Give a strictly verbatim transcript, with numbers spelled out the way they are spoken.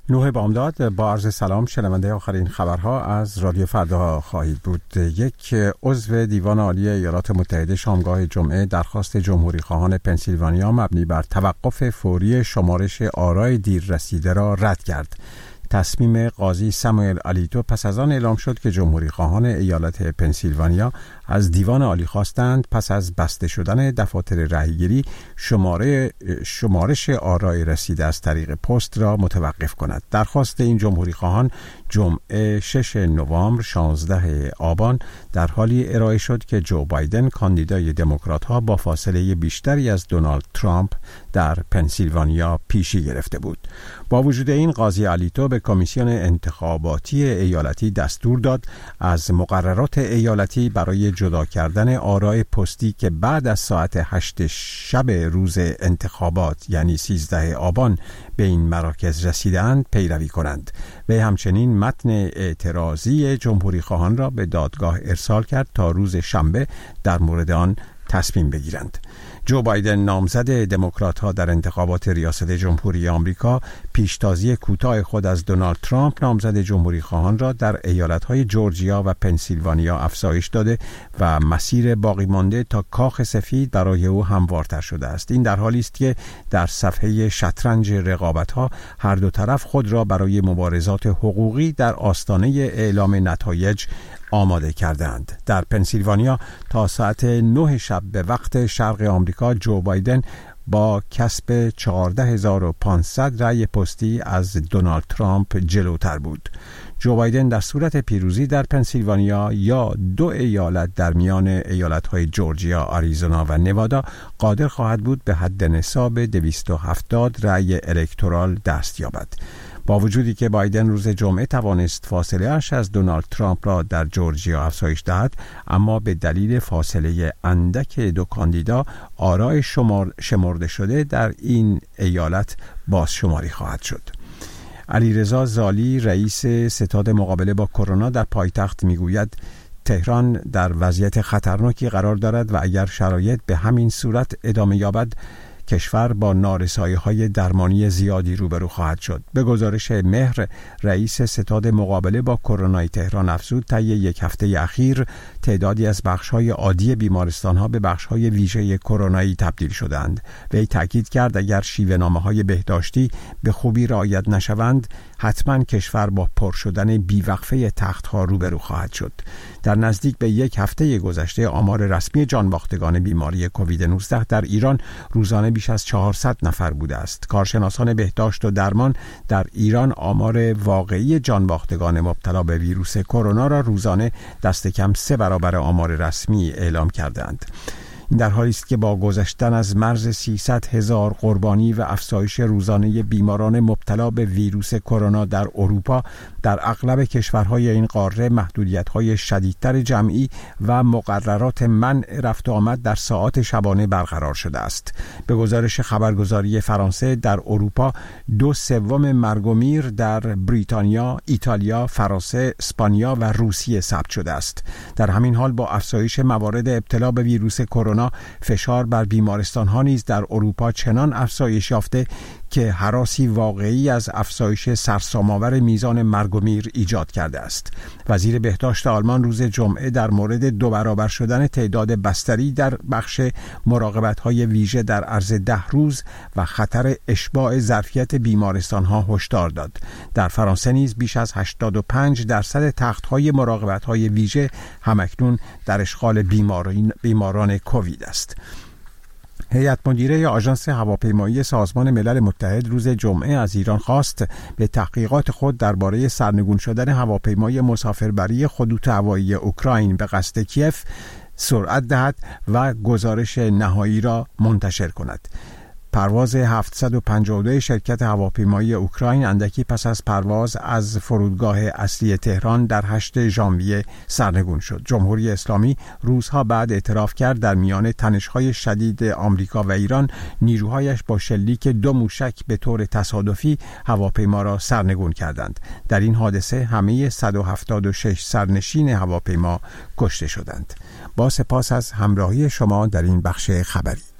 نوح بامداد با عرض سلام. شنونده آخرین خبرها از رادیو فردا خواهید بود. یک عضو دیوان عالی ایالات متحده شامگاه جمعه درخواست جمهوری خواهان پنسیلوانیا مبنی بر توقف فوری شمارش آرای دیر رسیده را رد کرد. تصمیم قاضی ساموئل آلیتو پس از آن اعلام شد که جمهوری خواهان ایالت پنسیلوانیا از دیوان عالی خواستند پس از بسته شدن دفاتر رأیگیری شماره شمارش آرای رسیده از طریق پست را متوقف کند. درخواست این جمهوری خواهان جمعه ششم نوامبر شانزدهم آبان در حالی ارائه شد که جو بایدن کاندیدای دموکرات‌ها با فاصله بیشتری از دونالد ترامپ در پنسیلوانیا پیشی گرفته بود. با وجود این قاضی آلیتو به کمیسیون انتخاباتی ایالتی دستور داد از مقررات ایالتی برای جدا کردن آرای پستی که بعد از ساعت هشت شب روز انتخابات یعنی سیزدهم آبان به این مراکز رسیدند پیروی کنند. و همچنین متن اعتراضی جمهوری خواهان را به دادگاه ارسال کرد تا روز شنبه در مورد آن تصمیم بگیرند. جو بایدن نامزد دموکرات‌ها در انتخابات ریاست جمهوری آمریکا پیشتازی کوتاه خود از دونالد ترامپ نامزد جمهوری خواهان را در ایالت‌های جورجیا و پنسیلوانیا افزایش داده و مسیر باقی مانده تا کاخ سفید برای او هموارتر شده است. این در حالی است که در صفحه شطرنج رقابت‌ها هر دو طرف خود را برای مبارزات حقوقی در آستانه اعلام نتایج آماده کردند. در پنسیلوانیا تا ساعت نه شب به وقت شرق آمریکا جو بایدن با کسب چهارده هزار و پانصد رأی پستی از دونالد ترامپ جلوتر بود. جو بایدن در صورت پیروزی در پنسیلوانیا یا دو ایالت در میان ایالت‌های جورجیا، آریزونا و نوادا قادر خواهد بود به حد نصاب دویست و هفتاد رأی الکترال دست یابد. با وجودی که بایدن روز جمعه توانست فاصله اش از دونالد ترامپ را در جورجیا افزایش دهد، اما به دلیل فاصله اندک دو کاندیدا آرای شمار شمرده شده در این ایالت بازشماری خواهد شد. علیرضا زالی رئیس ستاد مقابله با کرونا در پایتخت میگوید تهران در وضعیت خطرناکی قرار دارد و اگر شرایط به همین صورت ادامه یابد کشور با نارسایی‌های درمانی زیادی روبرو خواهد شد. به گزارش مهر رئیس ستاد مقابله با کرونا تهران افزود طی یک هفته اخیر تعدادی از بخش‌های عادی بیمارستان‌ها به بخش‌های ویژه کرونایی تبدیل شدند. وی تاکید کرد اگر شیوه‌نامه‌های بهداشتی به خوبی رعایت نشوند حتما کشور با پر شدن بیوقفه تخت‌ها روبرو خواهد شد. در نزدیک به یک هفته گذشته آمار رسمی جانباختگان بیماری کووید نوزده در ایران روزانه بیش از چهارصد نفر بوده است. کارشناسان بهداشت و درمان در ایران آمار واقعی جانباختگان مبتلا به ویروس کرونا را روزانه دست کم سه برابر آمار رسمی اعلام کردند. این در حالی است که با گذشتن از مرز سیصد هزار قربانی و افزایش روزانه بیماران مبتلا به ویروس کرونا در اروپا، در اغلب کشورهای این قاره محدودیت‌های شدیدتر جمعی و مقررات منع رفت و آمد در ساعات شبانه برقرار شده است. به گزارش خبرگزاری فرانسه در اروپا دو سوم مرگ و میر در بریتانیا، ایتالیا، فرانسه، اسپانیا و روسیه ثبت شده است. در همین حال با افزایش موارد ابتلا به ویروس کرونا فشار بر بیمارستان‌ها نیز در اروپا چنان افزایش یافته که هراسی واقعی از افزایش سرسام‌آور میزان مرگ و میر ایجاد کرده است. وزیر بهداشت آلمان روز جمعه در مورد دو برابر شدن تعداد بستری در بخش مراقبت‌های ویژه در عرض ده روز و خطر اشباع ظرفیت بیمارستان‌ها هشدار داد. در فرانسه نیز بیش از هشتاد و پنج درصد تخت‌های مراقبت‌های ویژه همکنون در اشغال بیماران بیماران کووید است. هیئت مدیره آژانس هواپیمایی سازمان ملل متحد روز جمعه از ایران خواست به تحقیقات خود درباره سرنگون شدن هواپیمای مسافربری خطوط هوایی اوکراین به قصد کیف سرعت دهد و گزارش نهایی را منتشر کند. پرواز هفتصد و پنجاه و دو شرکت هواپیمایی اوکراین اندکی پس از پرواز از فرودگاه اصلی تهران در هشتم ژانویه سرنگون شد. جمهوری اسلامی روزها بعد اعتراف کرد در میان تنش‌های شدید آمریکا و ایران نیروهایش با شلیک دو موشک به طور تصادفی هواپیما را سرنگون کردند. در این حادثه همه صد و هفتاد و شش سرنشین هواپیما کشته شدند. با سپاس از همراهی شما در این بخش خبری.